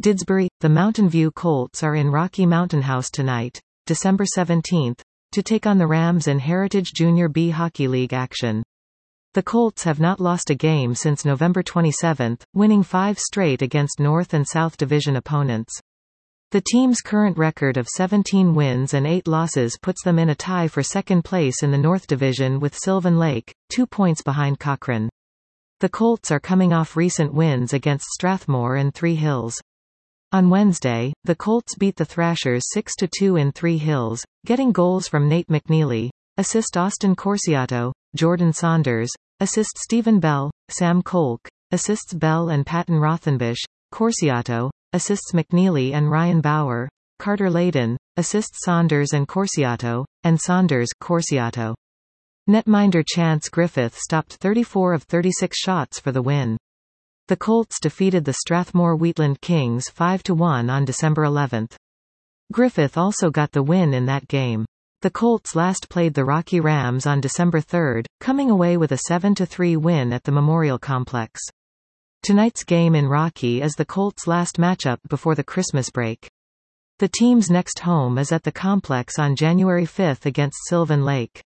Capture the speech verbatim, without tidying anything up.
Didsbury, the Mountain View Colts are in Rocky Mountain House tonight, December seventeenth, to take on the Rams in Heritage Junior B Hockey League action. The Colts have not lost a game since November twenty-seventh, winning five straight against North and South Division opponents. The team's current record of seventeen wins and eight losses puts them in a tie for second place in the North Division with Sylvan Lake, two points behind Cochrane. The Colts are coming off recent wins against Strathmore and Three Hills. On Wednesday, the Colts beat the Thrashers six to two in Three Hills, getting goals from Nate McNeely, assist Austin Corsiato, Jordan Saunders, assist Stephen Bell, Sam Kolk, assists Bell and Patton Rothenbush, Corsiato, assists McNeely and Ryan Bauer, Carter Layden, assists Saunders and Corsiato, and Saunders, Corsiato. Netminder Chance Griffith stopped thirty-four of thirty-six shots for the win. The Colts defeated the Strathmore Wheatland Kings five to one on December eleventh. Griffith also got the win in that game. The Colts last played the Rocky Rams on December third, coming away with a seven to three win at the Memorial Complex. Tonight's game in Rocky is the Colts' last matchup before the Christmas break. The team's next home is at the complex on January fifth against Sylvan Lake.